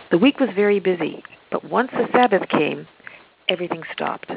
The week was very busy, but once the Sabbath came, everything stopped.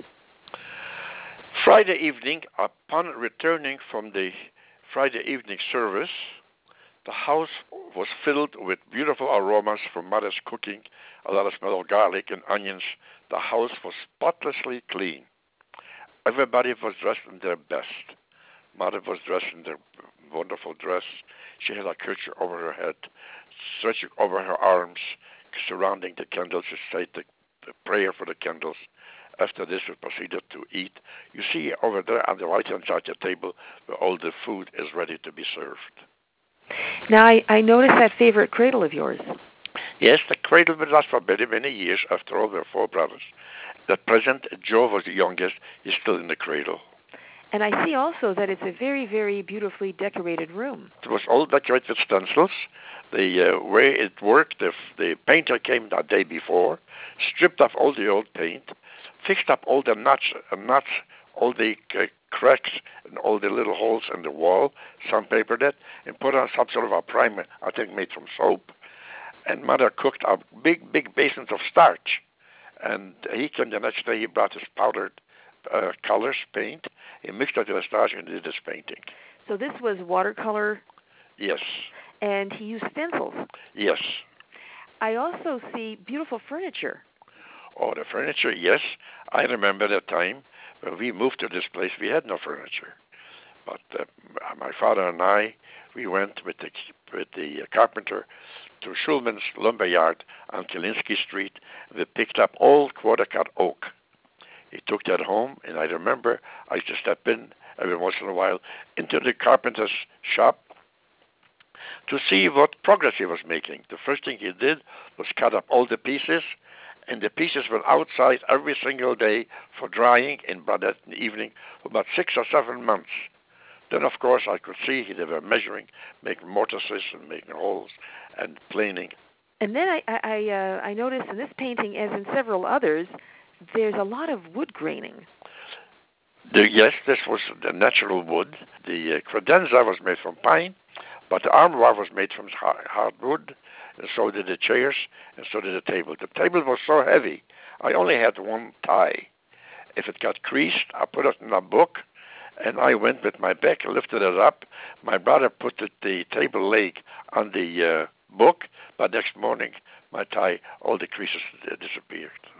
Friday evening, upon returning from the Friday evening service, the house was filled with beautiful aromas from Mother's cooking, a lot of smell of garlic and onions. The house was spotlessly clean. Everybody was dressed in their best. Mother was dressed in their wonderful dress. She had a kerchief over her head, stretching over her arms, surrounding the candles. She said the prayer for the candles. After this, we proceeded to eat. You see over there on the right-hand side of the table where all the food is ready to be served. Now, I noticed that favorite cradle of yours. Yes, the cradle with us for many, many years. After all, we are four brothers. At present, Joe was the youngest. He's still in the cradle. And I see also that it's a very, very beautifully decorated room. It was all decorated with stencils. The way it worked, the painter came the day before, stripped off all the old paint, fixed up all the nuts, all the cracks and all the little holes in the wall, sandpapered it, and put on some sort of a primer, I think made from soap. And Mother cooked a big, big basin of starch. And he came the next day, he brought his powdered colors, paint. He mixed it with the starch and did his painting. So this was watercolor? Yes. And he used stencils? Yes. I also see beautiful furniture. Oh, the furniture, yes. I remember that time when we moved to this place, we had no furniture. But my father and I, we went with the carpenter to Schulman's lumber yard on Kilinsky Street. We picked up old quarter-cut oak. He took that home, and I remember I used to step in every once in a while into the carpenter's shop to see what progress he was making. The first thing he did was cut up all the pieces, and the pieces were outside every single day for drying in the evening for about 6 or 7 months. Then, of course, I could see they were measuring, making mortises and making holes and planing. And then I noticed in this painting, as in several others, there's a lot of wood graining. Yes, this was the natural wood. The credenza was made from pine, but the armoire was made from hardwood, and so did the chairs, and so did the table. The table was so heavy, I only had one tie. If it got creased, I put it in a book, and I went with my back, lifted it up. My brother put the table leg on the book, but next morning, my tie, all the creases disappeared.